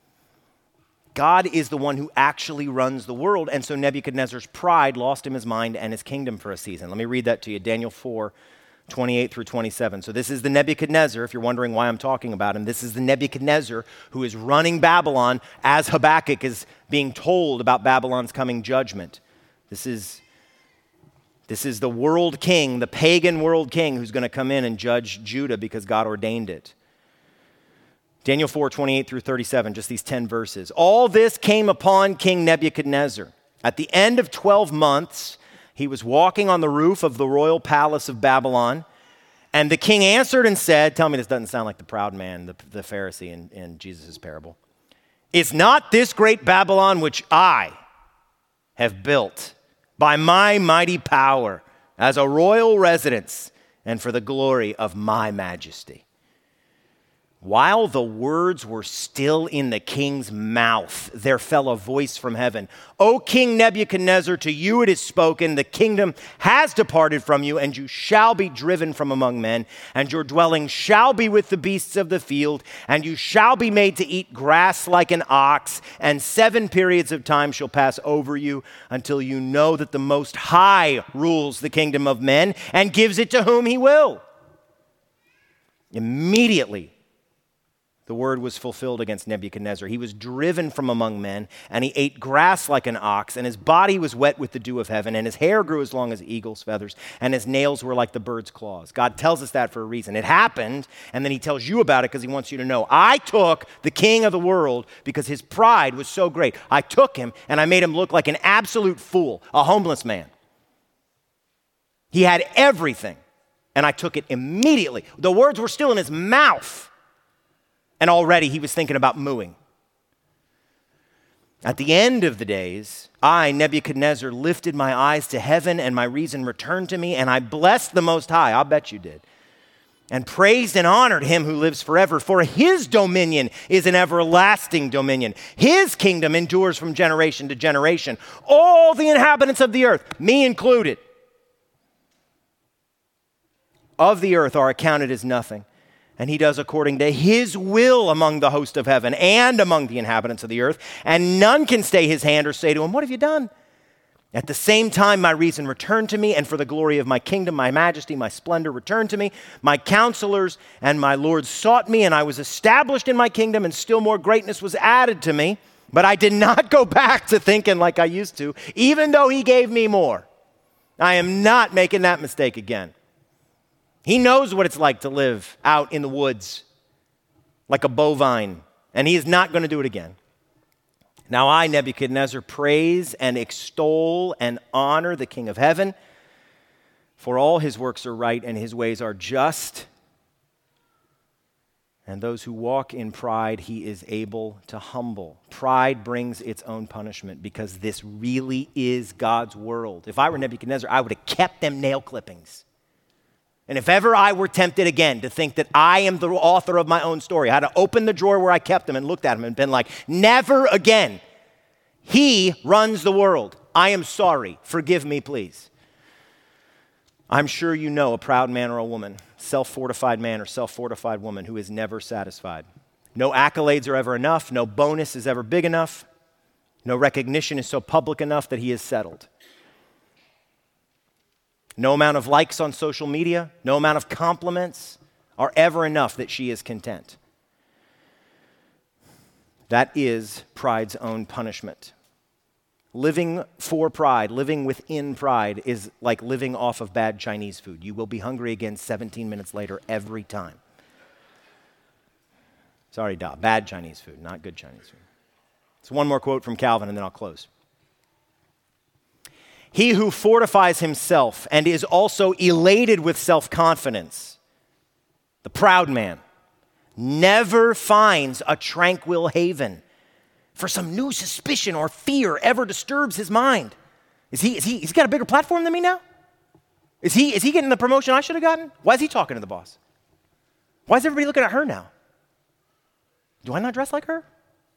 God is the one who actually runs the world, and so Nebuchadnezzar's pride lost him his mind and his kingdom for a season. Let me read that to you, Daniel 4, 28 through 27. So this is the Nebuchadnezzar, if you're wondering why I'm talking about him, this is the Nebuchadnezzar who is running Babylon as Habakkuk is being told about Babylon's coming judgment. This is the world king, the pagan world king who's going to come in and judge Judah because God ordained it. Daniel 4, 28 through 37, just these 10 verses. All this came upon King Nebuchadnezzar. At the end of 12 months, he was walking on the roof of the royal palace of Babylon, and the king answered and said, tell me this doesn't sound like the proud man, the Pharisee in Jesus' parable. Is not this great Babylon which I have built by my mighty power as a royal residence and for the glory of my majesty? While the words were still in the king's mouth, there fell a voice from heaven. O King Nebuchadnezzar, to you it is spoken, the kingdom has departed from you, and you shall be driven from among men, and your dwelling shall be with the beasts of the field, and you shall be made to eat grass like an ox, and 7 periods of time shall pass over you until you know that the Most High rules the kingdom of men and gives it to whom he will. Immediately, the word was fulfilled against Nebuchadnezzar. He was driven from among men, and he ate grass like an ox, and his body was wet with the dew of heaven, and his hair grew as long as eagle's feathers, and his nails were like the bird's claws. God tells us that for a reason. It happened, and then he tells you about it because he wants you to know. I took the king of the world because his pride was so great. I took him, and I made him look like an absolute fool, a homeless man. He had everything, and I took it immediately. The words were still in his mouth. And already he was thinking about mooing. At the end of the days, I, Nebuchadnezzar, lifted my eyes to heaven and my reason returned to me, and I blessed the Most High, I'll bet you did, and praised and honored him who lives forever, for his dominion is an everlasting dominion. His kingdom endures from generation to generation. All the inhabitants of the earth, me included, of the earth are accounted as nothing. And he does according to his will among the host of heaven and among the inhabitants of the earth. And none can stay his hand or say to him, what have you done? At the same time, my reason returned to me, and for the glory of my kingdom, my majesty, my splendor returned to me. My counselors and my lords sought me, and I was established in my kingdom, and still more greatness was added to me. But I did not go back to thinking like I used to, even though he gave me more. I am not making that mistake again. He knows what it's like to live out in the woods like a bovine, and he is not going to do it again. Now I, Nebuchadnezzar, praise and extol and honor the King of heaven, for all his works are right and his ways are just. And those who walk in pride, he is able to humble. Pride brings its own punishment because this really is God's world. If I were Nebuchadnezzar, I would have kept them nail clippings. And if ever I were tempted again to think that I am the author of my own story, I had to open the drawer where I kept them and looked at them and been like, never again. He runs the world. I am sorry. Forgive me, please. I'm sure you know a proud man or a woman, self-fortified man or self-fortified woman who is never satisfied. No accolades are ever enough. No bonus is ever big enough. No recognition is so public enough that he is settled. No amount of likes on social media, no amount of compliments are ever enough that she is content. That is pride's own punishment. Living for pride, living within pride is like living off of bad Chinese food. You will be hungry again 17 minutes later every time. Sorry, Da, bad Chinese food, not good Chinese food. So one more quote from Calvin and then I'll close. He who fortifies himself and is also elated with self-confidence, the proud man, never finds a tranquil haven, for some new suspicion or fear ever disturbs his mind. He's got a bigger platform than me now? Is he getting the promotion I should have gotten? Why is he talking to the boss? Why is everybody looking at her now? Do I not dress like her?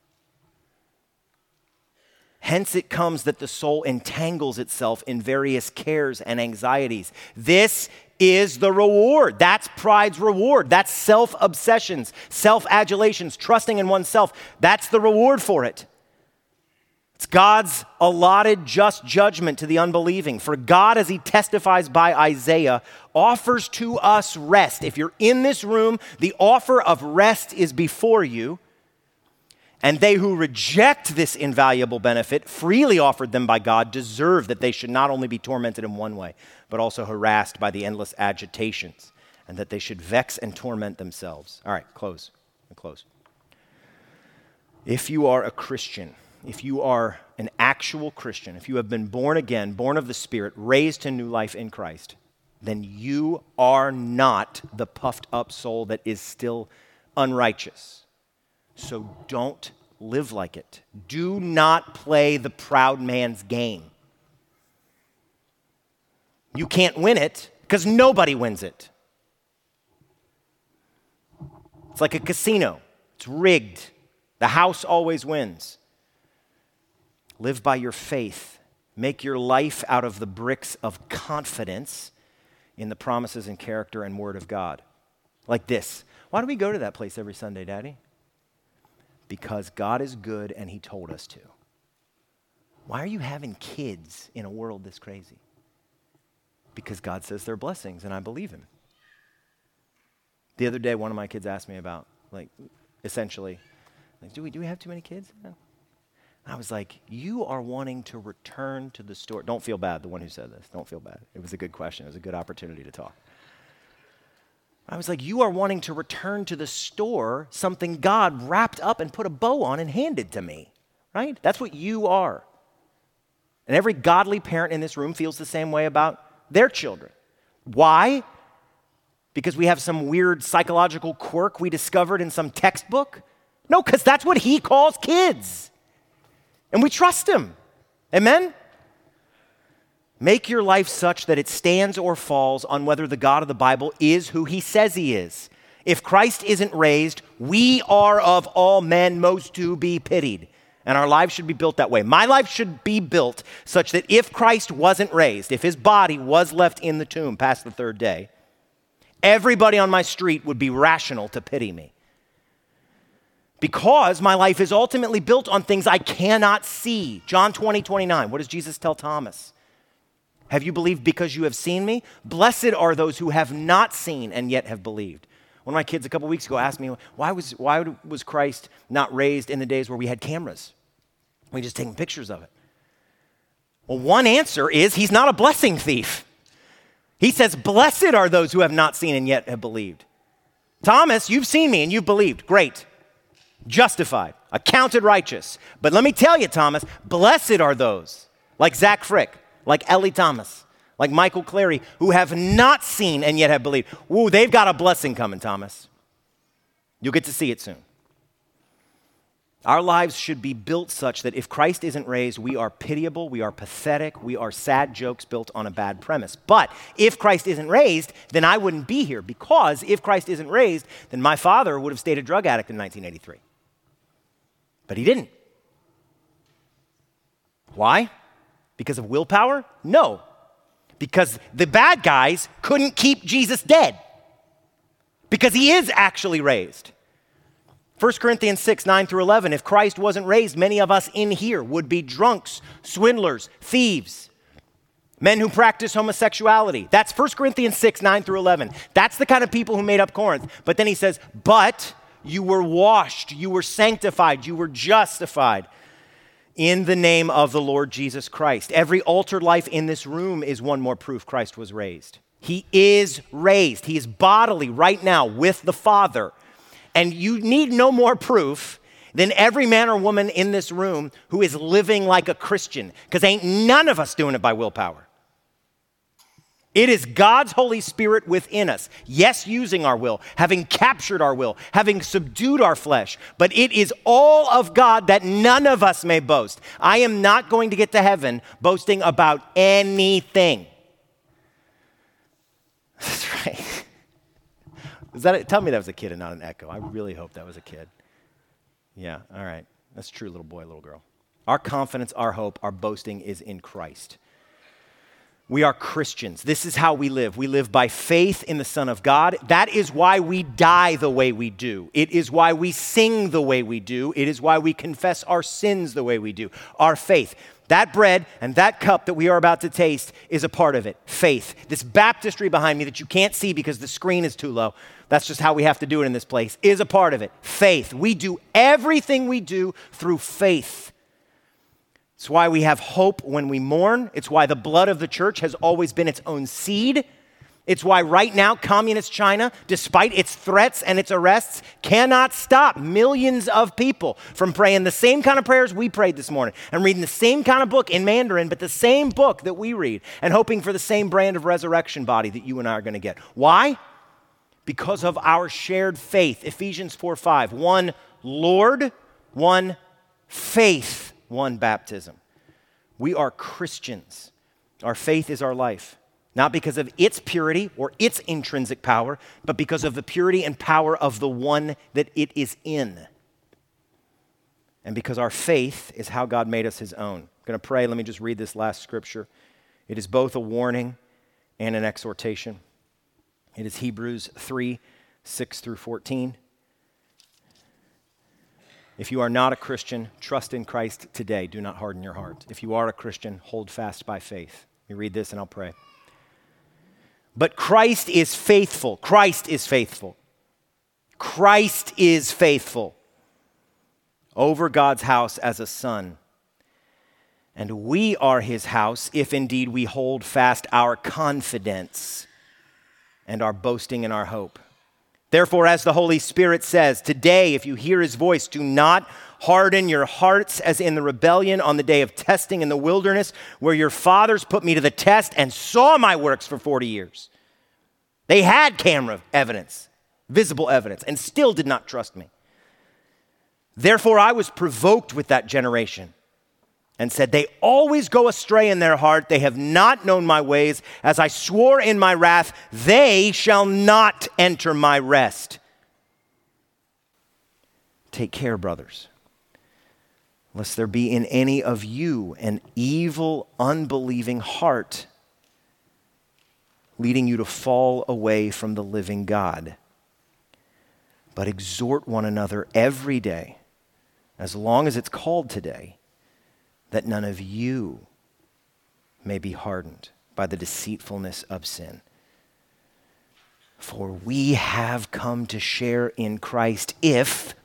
Hence it comes that the soul entangles itself in various cares and anxieties. This is the reward. That's pride's reward. That's self-obsessions, self-adulations, trusting in oneself. That's the reward for it. It's God's allotted just judgment to the unbelieving. For God, as he testifies by Isaiah, offers to us rest. If you're in this room, the offer of rest is before you. And they who reject this invaluable benefit, freely offered them by God, deserve that they should not only be tormented in one way, but also harassed by the endless agitations, and that they should vex and torment themselves. All right, close. If you are a Christian, if you are an actual Christian, if you have been born again, born of the Spirit, raised to new life in Christ, then you are not the puffed up soul that is still unrighteous. So don't live like it. Do not play the proud man's game. You can't win it because nobody wins it. It's like a casino. It's rigged. The house always wins. Live by your faith. Make your life out of the bricks of confidence in the promises and character and word of God. Like this. Why do we go to that place every Sunday, Daddy? Because God is good and he told us to. Why are you having kids in a world this crazy? Because God says they're blessings and I believe him. The other day, one of my kids asked me about, essentially, do we have too many kids? No. I was like, you are wanting to return to the store. Don't feel bad, the one who said this. Don't feel bad. It was a good question. It was a good opportunity to talk. I was like, you are wanting to return to the store something God wrapped up and put a bow on and handed to me, right? That's what you are. And every godly parent in this room feels the same way about their children. Why? Because we have some weird psychological quirk we discovered in some textbook? No, because that's what he calls kids. And we trust him. Amen? Make your life such that it stands or falls on whether the God of the Bible is who he says he is. If Christ isn't raised, we are of all men most to be pitied. And our lives should be built that way. My life should be built such that if Christ wasn't raised, if his body was left in the tomb past the third day, everybody on my street would be rational to pity me. Because my life is ultimately built on things I cannot see. John 20:29. What does Jesus tell Thomas? Have you believed because you have seen me? Blessed are those who have not seen and yet have believed. One of my kids a couple weeks ago asked me, why was Christ not raised in the days where we had cameras? We just taking pictures of it. Well, one answer is he's not a blessing thief. He says, blessed are those who have not seen and yet have believed. Thomas, you've seen me and you've believed. Great. justified, accounted righteous. But let me tell you, Thomas, blessed are those like Zach Frick, like Ellie Thomas, like Michael Clary, who have not seen and yet have believed. Ooh, they've got a blessing coming, Thomas. You'll get to see it soon. Our lives should be built such that if Christ isn't raised, we are pitiable, we are pathetic, we are sad jokes built on a bad premise. But if Christ isn't raised, then I wouldn't be here, because if Christ isn't raised, then my father would have stayed a drug addict in 1983. But he didn't. Why? Because of willpower? No. Because the bad guys couldn't keep Jesus dead. Because he is actually raised. 1 Corinthians 6, 9 through 11, if Christ wasn't raised, many of us in here would be drunks, swindlers, thieves, men who practice homosexuality. That's 1 Corinthians 6, 9 through 11. That's the kind of people who made up Corinth. But then he says, but you were washed, you were sanctified, you were justified in the name of the Lord Jesus Christ. Every altered life in this room is one more proof Christ was raised. He is raised. He is bodily right now with the Father. And you need no more proof than every man or woman in this room who is living like a Christian, because ain't none of us doing it by willpower. It is God's Holy Spirit within us, yes, using our will, having captured our will, having subdued our flesh, but it is all of God that none of us may boast. I am not going to get to heaven boasting about anything. That's right. Is that it? Tell me that was a kid and not an echo. I really hope that was a kid. Yeah, all right. That's true, little boy, little girl. Our confidence, our hope, our boasting is in Christ. We are Christians. This is how we live. We live by faith in the Son of God. That is why we die the way we do. It is why we sing the way we do. It is why we confess our sins the way we do. Our faith. That bread and that cup that we are about to taste is a part of it. Faith. This baptistry behind me that you can't see because the screen is too low, that's just how we have to do it in this place, is a part of it. Faith. We do everything we do through faith. It's why we have hope when we mourn. It's why the blood of the church has always been its own seed. It's why right now communist China, despite its threats and its arrests, cannot stop millions of people from praying the same kind of prayers we prayed this morning and reading the same kind of book in Mandarin, but the same book that we read, and hoping for the same brand of resurrection body that you and I are going to get. Why? Because of our shared faith. Ephesians 4:5. One Lord, one faith, one baptism. We are Christians. Our faith is our life. Not because of its purity or its intrinsic power, but because of the purity and power of the one that it is in. And because our faith is how God made us his own. I'm going to pray. Let me just read this last scripture. It is both a warning and an exhortation. It is Hebrews 3, 6 through 14. If you are not a Christian, trust in Christ today. Do not harden your heart. If you are a Christian, hold fast by faith. Let me read this and I'll pray. But Christ is faithful. Christ is faithful. Christ is faithful over God's house as a son. And we are his house if indeed we hold fast our confidence and our boasting and our hope. Therefore, as the Holy Spirit says, today, if you hear his voice, do not harden your hearts as in the rebellion on the day of testing in the wilderness, where your fathers put me to the test and saw my works for 40 years. They had camera evidence, visible evidence, and still did not trust me. Therefore, I was provoked with that generation and said, they always go astray in their heart. They have not known my ways. As I swore in my wrath, they shall not enter my rest. Take care, brothers, lest there be in any of you an evil, unbelieving heart, leading you to fall away from the living God. But exhort one another every day, as long as it's called today, that none of you may be hardened by the deceitfulness of sin. For we have come to share in Christ if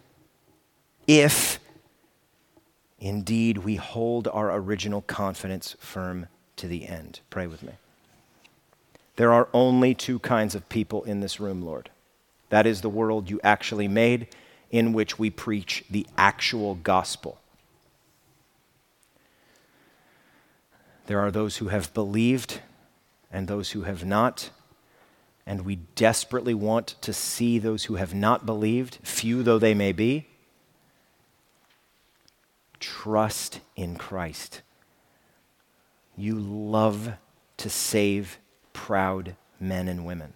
indeed we hold our original confidence firm to the end. Pray with me. There are only two kinds of people in this room, Lord. That is the world you actually made in which we preach the actual gospel. There are those who have believed and those who have not, and we desperately want to see those who have not believed, few though they may be, trust in Christ. You love to save proud men and women.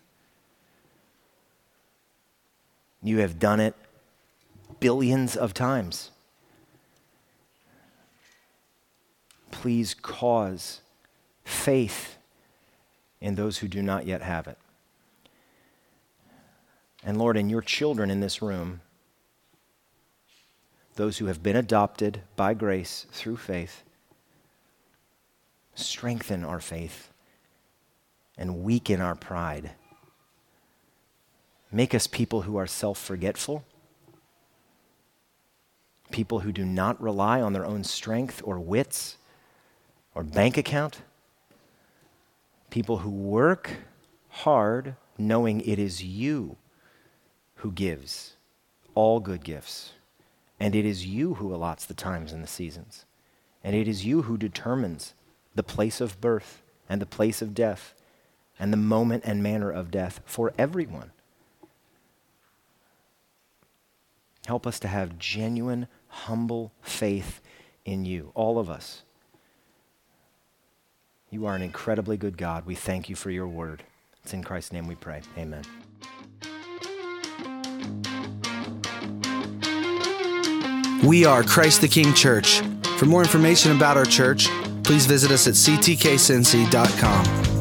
You have done it billions of times. Please cause faith in those who do not yet have it. And Lord, in your children in this room, those who have been adopted by grace through faith, strengthen our faith and weaken our pride. Make us people who are self-forgetful, people who do not rely on their own strength or wits or bank account, people who work hard knowing it is you who gives all good gifts, and it is you who allots the times and the seasons, and it is you who determines the place of birth and the place of death and the moment and manner of death for everyone. Help us to have genuine, humble faith in you, all of us. You are an incredibly good God. We thank you for your word. It's in Christ's name we pray. Amen. We are Christ the King Church. For more information about our church, please visit us at ctkcincy.com.